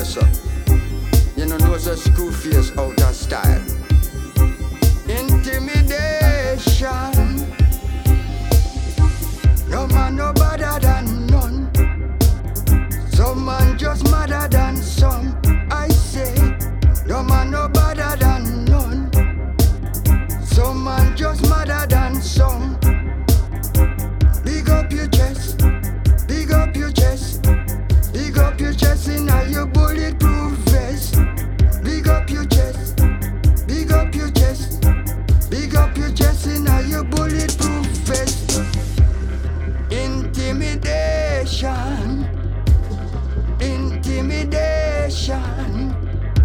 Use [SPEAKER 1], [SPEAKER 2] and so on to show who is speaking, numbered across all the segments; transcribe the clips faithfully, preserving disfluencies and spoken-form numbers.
[SPEAKER 1] face up. You know, knows a school face out of style. Intimidation. No man no better than none. Some man just madder than some. I say, no man no better than none. Some man just madder than some. Big up your chest, big up your chest, big up your chest in your bulletproof vest. Big up your chest, big up your chest, big up your chest in your bulletproof vest. Intimidation, intimidation,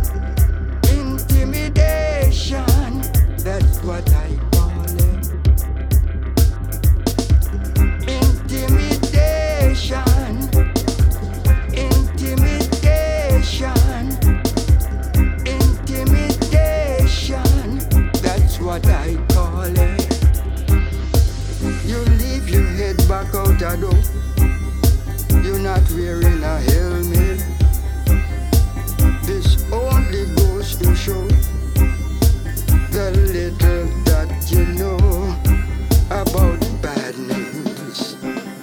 [SPEAKER 1] intimidation. That's what I call it. Intimidation, intimidation, intimidation. That's what I call it. You leave your head back out the door. You're not wearing a helmet. This only goes to show the little that you know about bad news.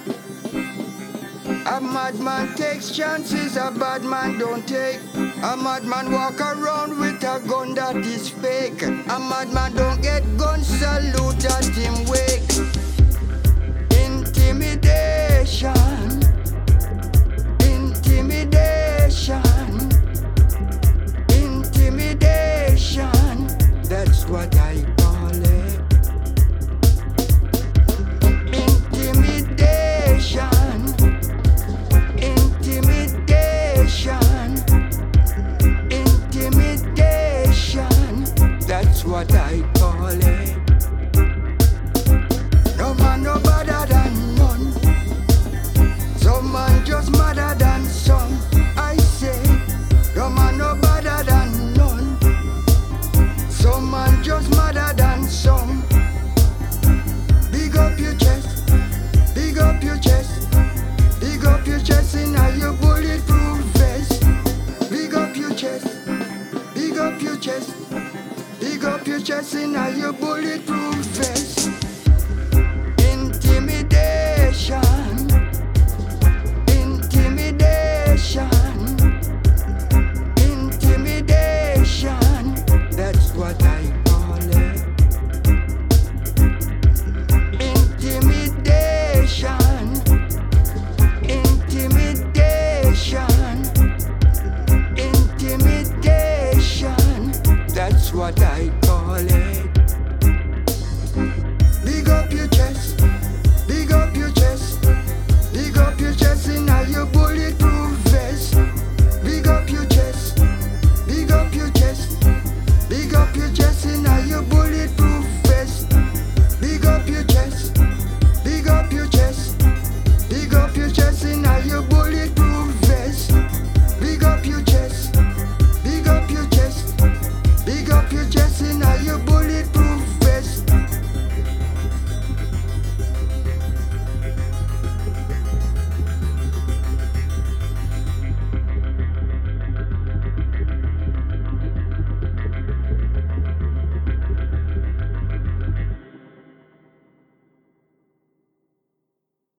[SPEAKER 1] A madman takes chances, a bad man don't take. A madman walk around with a gun that is fake. A madman don't get gun salute at him wake.